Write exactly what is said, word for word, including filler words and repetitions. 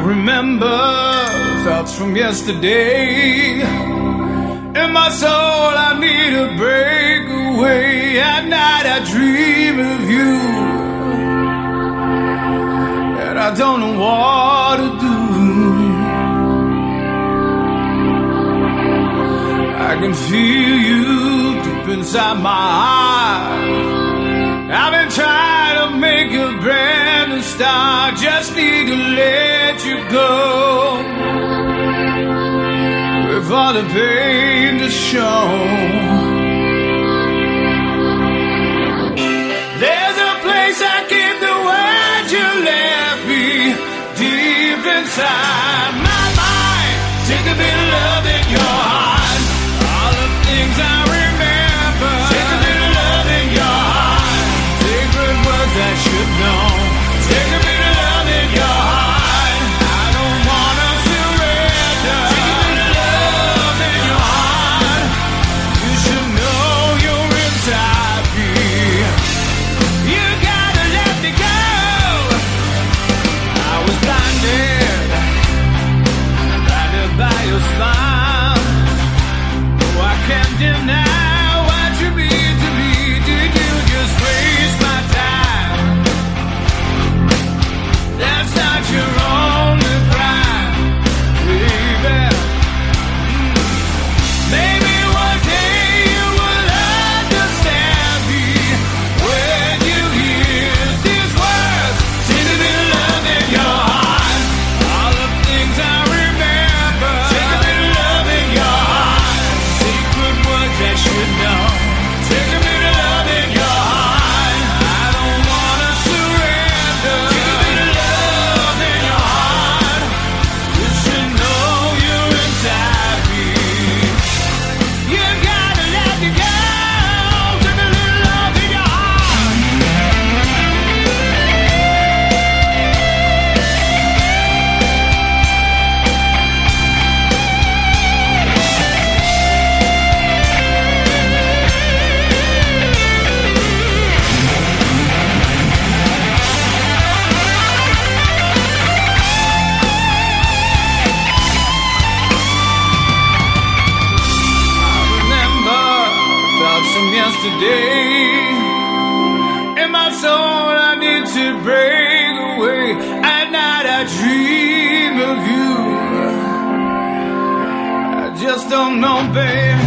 remember thoughts from yesterday. In my soul I need a breakaway. At night I dream of you, and I don't know what to do. I can feel you deep inside my heart. I've been trying to make a brand new start. Just need to let you go, with all the pain to show. There's a place I keep the words you left me deep inside my mind. Sick of being loved in your heart. All the things I remember. Sick of being loved in your heart. Sacred words I should know. Sick of being loved in your heart. I don't wanna surrender. Sick of being loved in your heart. You should know you're inside me. You gotta let me go. I was blinded, blinded by your smile. Oh, I can't deny what you mean to me. Did you just waste my time? That's not your only crime, baby. Maybe one day you will understand me when you hear these words. Seem to be love in your heart. All the things I remember. Seem to be love in your heart. Secret words I should know. Seem to be love in your heart. I don't wanna surrender. Seem to be love in your heart. You should know you're inside me. You gotta let me go. Take a little love in your heart. I remember thoughts from yesterday. In my soul I need to break away. At night I dream of you. I just don't know, babe.